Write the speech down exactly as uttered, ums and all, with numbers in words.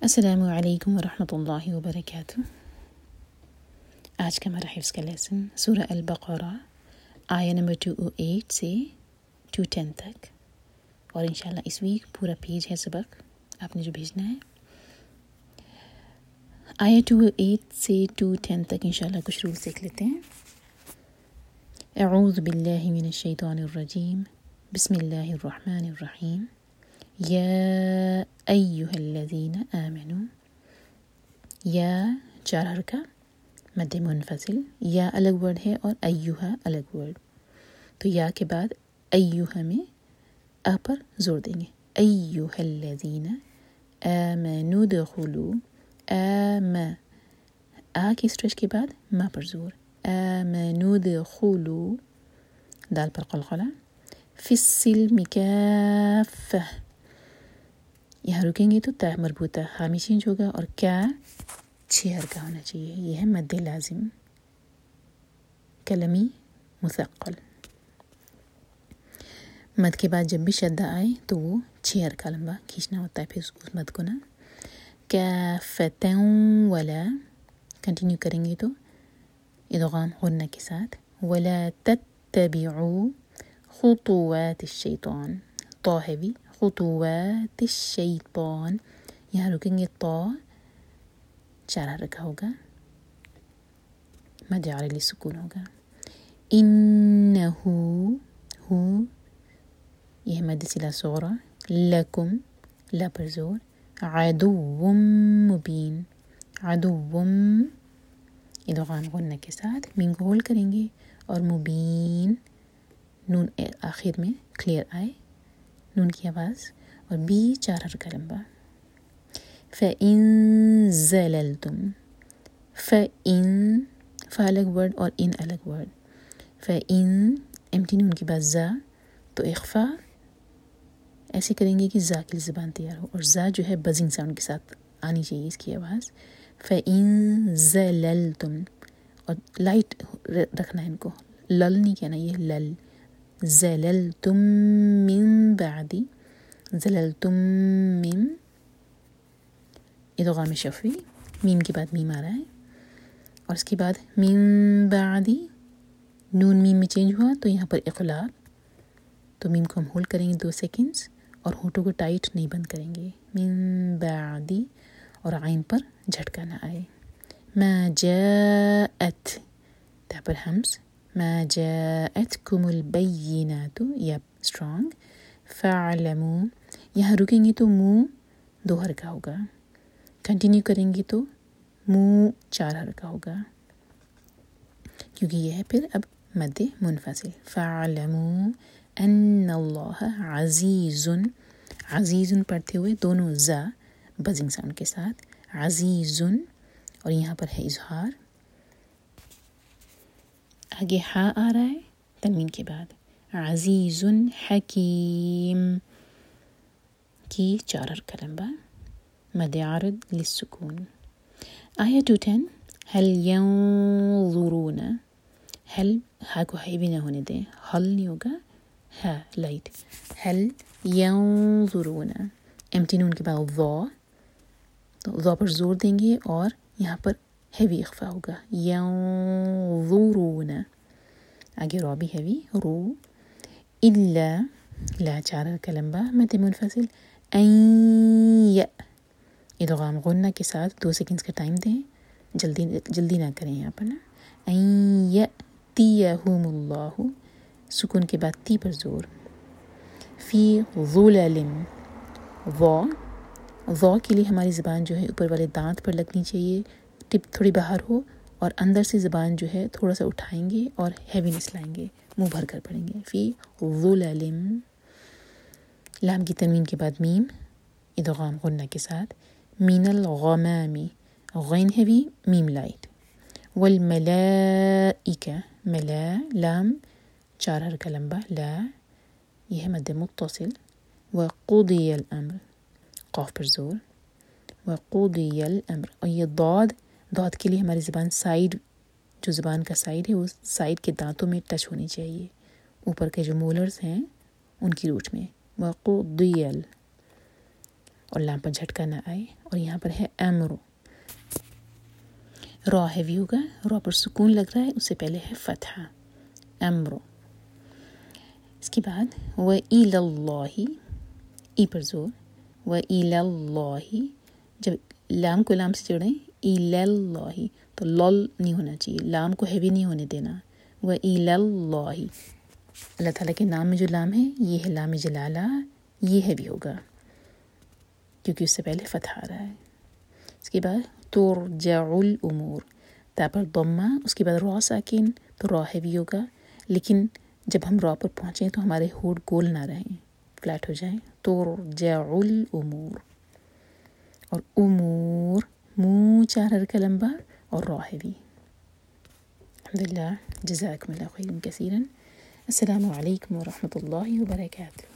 السلام علیکم ورحمۃ اللہ وبرکاتہ۔ آج کا ہمارا حفظ کا لیسن سورہ البقرہ آیہ نمبر ٹو او ایٹ سے ٹو ٹین تک، اور انشاءاللہ اس ویک پورا پیج ہے سبق آپ نے جو بھیجنا ہے۔ آیہ ٹو او ایٹ سے ٹو ٹین تک انشاءاللہ کچھ رول سیکھ لیتے ہیں۔ اعوذ باللہ من الشیطان الرجیم، بسم اللہ الرحمن الرحیم۔ یا ایہا الذین آمنوا، یا چار حرکہ مد منفصل، یا الگ ورڈ ہے اور ایہا الگ ورڈ، تو یا کے بعد ایہا میں آ پر زور دیں گے۔ ایہا الذین آمنوا ادخلوا، آم آ کی اسٹریچ کے بعد ما پر زور، آمنوا ادخلوا، دال پر قلقلہ، فی السلم کافہ، یہاں رکیں گے تو تا مربوطہ حامی چینج ہوگا اور کیا چھ حرکہ ہونا چاہیے، یہ ہے مد لازم کلمی مثقل۔ مد کے بعد جب بھی شدہ آئے تو وہ چھ حرکہ لمبا کھینچنا ہوتا ہے، پھر اس مد کو نا کافتاً ولا کنٹینیو کریں گے تو ادغام غنہ کے ساتھ، ولا تتبعوا خطوات الشیطان، طا ہیوی، خطوات الشیطان، یہاں رکیں گے طا چار حرکہ ہوگا، مد عارض سکون ہوگا۔ انہو، ہو یہ مد صلہ صغری، لکم لا پر زور، عدو مبین، عدو ادغام غنہ کے ساتھ، میم کو ہولڈ کریں گے اور مبین نون آخر میں کلیئر آئے، نون کی آواز، اور بی چار حرکہ لمبا۔ فَإِن زَلَلْتُمْ، فَإِن فا الگ ورڈ اور ان الگ ورڈ، فَإِن ایمٹی نون کے بعد زا، تو اخفا ایسے کریں گے کہ زا کی زبان تیار ہو، اور زا جو ہے بزنگ ساؤنڈ کے ساتھ آنی چاہیے اس کی آواز۔ فَإِن زَلَلْتُمْ، اور لائٹ رکھنا ہے ان کو، لل نہیں کہنا، یہ لل، زَلَلْتُم من بعد، زَلَلْتُم من ادغام شفوی، میم کے بعد میم آ رہا ہے، اور اس کے بعد من بعد نون میم میں چینج ہوا تو یہاں پر اقلاب، تو میم کو ہم ہولڈ کریں گے دو سیکنڈز اور ہونٹوں کو ٹائٹ نہیں بند کریں گے، من بعد، اور عین پر جھٹکا نہ آئے۔ ما جاءت، تا پر ہمز، ما جاءتکم البینات، یا اسٹرانگ، فاعلموا، یہاں رکیں گے تو منہ دو حرکہ ہوگا، کنٹینیو کریں گے تو منہ چار حرکہ ہوگا، کیونکہ یہ ہے پھر اب مد منفصل۔ فاعلموا ان اللہ عزیز، عزیز پڑھتے ہوئے دونوں زا بزنگ ساؤنڈ کے ساتھ، عزیز، اور یہاں پر ہے اظہار، آگے ہا آ رہا ہے تنوین کے بعد، عزیز حکیم کی چار حرکہ لمبا، مد عارض للسکون۔ آیہ ٹو ٹین، هل ينظرون، ہل ہا کو ہیوی نہ ہونے دیں، ہل نہیں ہوگا، ہا لائٹ، هل ينظرون، ایمٹی نون کے بعد ضا، تو ضا پر زور دیں گے اور یہاں پر ہیوی اخفا ہوگا، ينظرون، آگے رو بھی ہیوی، رو، الا، لا چار حرکہ لمبا مد منفصل، این، ادغام غنہ کے ساتھ دو سیکنڈز کا ٹائم دیں، جلدی جلدی نہ کریں یہاں پر نا، این یأتیہم اللہ، سکون کے بعد تی پر زور، فی ظلل، ضا، ضا کے لیے ہماری زبان جو ہے اوپر والے دانت پر لگنی چاہیے، ٹپ تھوڑی باہر ہو، اور اندر سے زبان جو ہے تھوڑا سا اٹھائیں گے اور ہیوینس لائیں گے، منہ بھر کر پڑھیں گے، فی ظلل، لام کی تنوین کے بعد میم ادغام غنہ کے ساتھ، من الغمام، غین ہیوی میم لائٹ، والملائکہ، ملا لام چار حرکہ لمبا، لا یہ ہے مد متصل، وقضی الامر، قاف پر زور، وقضی الامر، اور یہ ضاد، ضاد کے لیے ہماری زبان سائیڈ، جو زبان کا سائیڈ ہے وہ سائیڈ کے دانتوں میں ٹچ ہونی چاہیے، اوپر کے جو مولرز ہیں ان کی روٹ میں، وقضی ال، اور لام پر جھٹکا نہ آئے. اور یہاں پر ہے امرو. را ہیوی ہوگا, را پر سکون لگ رہا ہے, اس سے پہلے ہے فتحہ امرو. اس کے بعد وَإِلَى اللَّهِ, ای پر زور, وَإِلَى اللَّهِ, جب لام کو لام سے جوڑیں إِلَى اللَّهِ تو لول نہیں ہونا چاہیے, لام کو ہیوی نہیں ہونے دینا. وَإِلَى اللَّهِ, اللہ تعالیٰ کے نام میں جو لام ہے یہ ہے لام جلالہ, یہ ہیوی ہوگا کیونکہ اس سے پہلے فتح آ رہا ہے. اس کے بعد ترجع الامور, تا پر ضمہ, اس کے بعد را ساکن تو را ہیوی ہوگا, لیکن جب ہم را پر پہنچیں تو ہمارے ہونٹ گول نہ رہیں, فلیٹ ہو جائیں. ترجع الامور, اور امور منہ چار حرکہ لمبا اور را ہیوی. الحمدللہ, جزاکم اللہ خیرا کثیرا. السلام علیکم ورحمۃ اللہ وبرکاتہ.